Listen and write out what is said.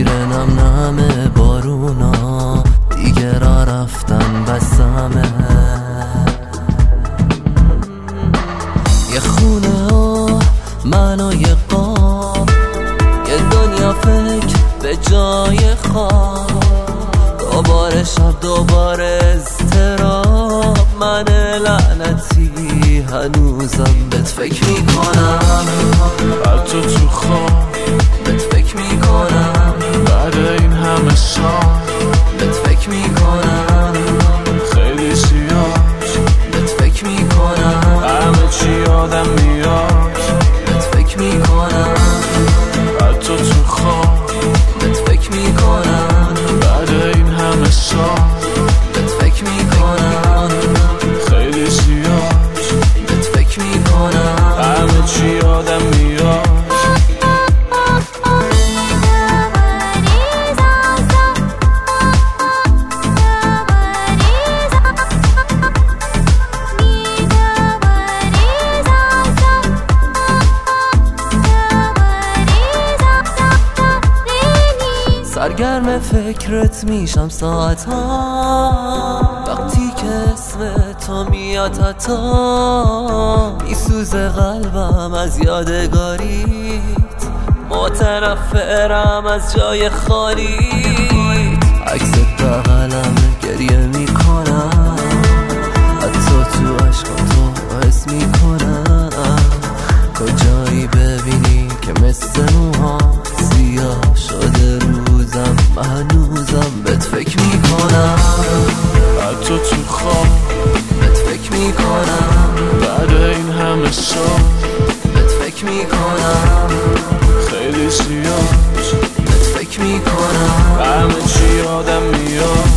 زیر نم نم بارونا دیگه را رفتن بسمه. یه خونه ها من و یه قاب، یه دنیا فکر به جای خواب، دوباره شب دوباره اضطراب. من لعنتی هنوزم بهت فکر میکنم، حتی تو خواب بهت فکر میکنم، بعد این همه سال بهت فکر میکنم، خیلی زیاد بهت فکر میکنم، همه چی یادم میاد، بهت فکر میکنم، حتی تو خواب بهت فکر میکنم، بعد این همه سال بهت فکر میکنم، خیلی زیاد بهت فکر میکنم، همه چی یادم میاد. سرگرم فکرت میشم ساعت ها، وقتی که اسم تو میاد حتی میسوزه قلبم از یادگاریت، متنفرم از جای خالیت. عکست بغلم گریه میکنم، حتی تو عشقم تو حس میکنم. کجایی ببینی که مثل موها سیاه شده روزم، هنوزم بهت فکر میکنم، حتی تو خواب بهت فکر میکنم، بعد این همه سال بهت فکر میکنم، خیلی زیاد بهت فکر میکنم، همه چی یادم میاد.